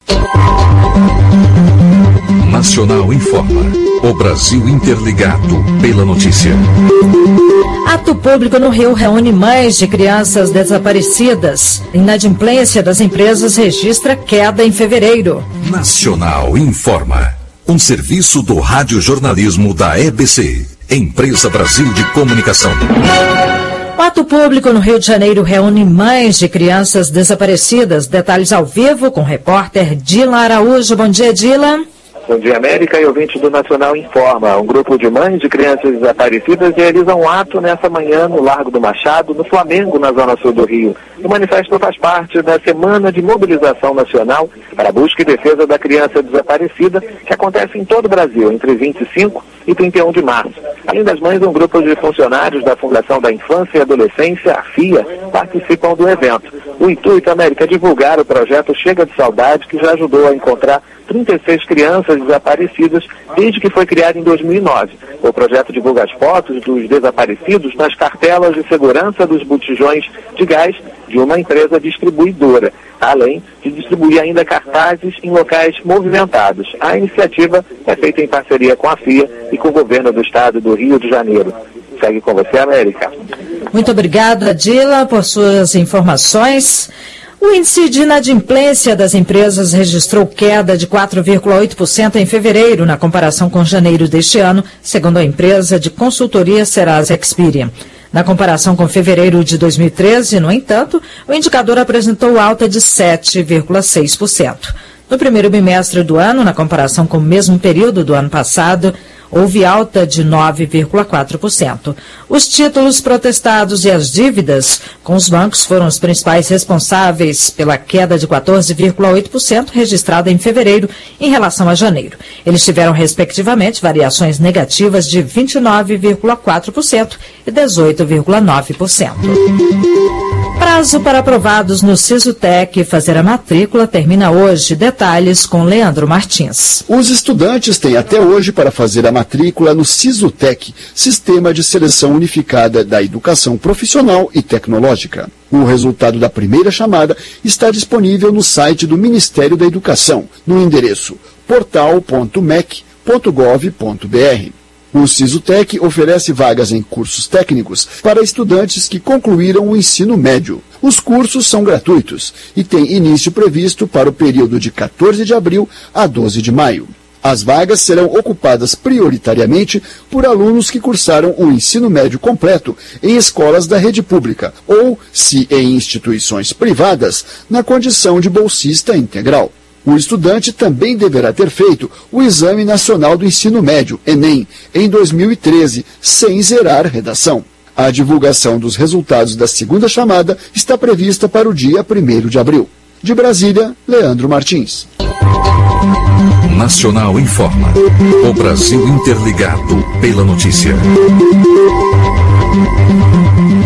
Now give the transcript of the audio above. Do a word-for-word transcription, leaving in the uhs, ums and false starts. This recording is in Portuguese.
Nacional informa. O Brasil interligado pela notícia. Ato público no Rio reúne mães de crianças desaparecidas. Inadimplência das empresas registra queda em fevereiro. Nacional informa. Um serviço do radiojornalismo da E B C, Empresa Brasil de Comunicação. O ato público no Rio de Janeiro reúne mães de crianças desaparecidas. Detalhes ao vivo com o repórter Dilan Araújo. Bom dia, Dilan. Bom dia, América e ouvinte do Nacional Informa. Um grupo de mães de crianças desaparecidas realiza um ato nessa manhã no Largo do Machado, no Flamengo, na zona sul do Rio. O manifesto faz parte da Semana de Mobilização Nacional para a busca e defesa da criança desaparecida, que acontece em todo o Brasil, entre vinte e cinco e trinta e um de março. Além das mães, um grupo de funcionários da Fundação da Infância e Adolescência, a FIA, participam do evento. O intuito, América, é divulgar o projeto Chega de Saudade, que já ajudou a encontrar trinta e seis crianças desaparecidas desde que foi criado em dois mil e nove. O projeto divulga as fotos dos desaparecidos nas cartelas de segurança dos botijões de gás de uma empresa distribuidora, além de distribuir ainda cartazes em locais movimentados. A iniciativa é feita em parceria com a FIA e com o governo do estado do Rio de Janeiro. Segue com você, América. Muito obrigada, Dila, por suas informações. O índice de inadimplência das empresas registrou queda de quatro vírgula oito por cento em fevereiro, na comparação com janeiro deste ano, segundo a empresa de consultoria Serasa Experian. Na comparação com fevereiro de dois mil e treze, no entanto, o indicador apresentou alta de sete vírgula seis por cento. No primeiro bimestre do ano, na comparação com o mesmo período do ano passado, houve alta de nove vírgula quatro por cento. Os títulos protestados e as dívidas com os bancos foram os principais responsáveis pela queda de quatorze vírgula oito por cento registrada em fevereiro em relação a janeiro. Eles tiveram, respectivamente, variações negativas de vinte e nove vírgula quatro por cento e dezoito vírgula nove por cento. Prazo para aprovados no Sisutec fazer a matrícula termina hoje. Detalhes com Leandro Martins. Os estudantes têm até hoje para fazer a matrícula no Sisutec, Sistema de Seleção Unificada da Educação Profissional e Tecnológica. O resultado da primeira chamada está disponível no site do Ministério da Educação, no endereço portal ponto mec ponto gov ponto br. O Sisutec oferece vagas em cursos técnicos para estudantes que concluíram o ensino médio. Os cursos são gratuitos e têm início previsto para o período de quatorze de abril a doze de maio. As vagas serão ocupadas prioritariamente por alunos que cursaram o ensino médio completo em escolas da rede pública ou, se em instituições privadas, na condição de bolsista integral. O estudante também deverá ter feito o Exame Nacional do Ensino Médio, Enem, em dois mil e treze, sem zerar redação. A divulgação dos resultados da segunda chamada está prevista para o dia primeiro de abril. De Brasília, Leandro Martins. Nacional informa. O Brasil interligado pela notícia.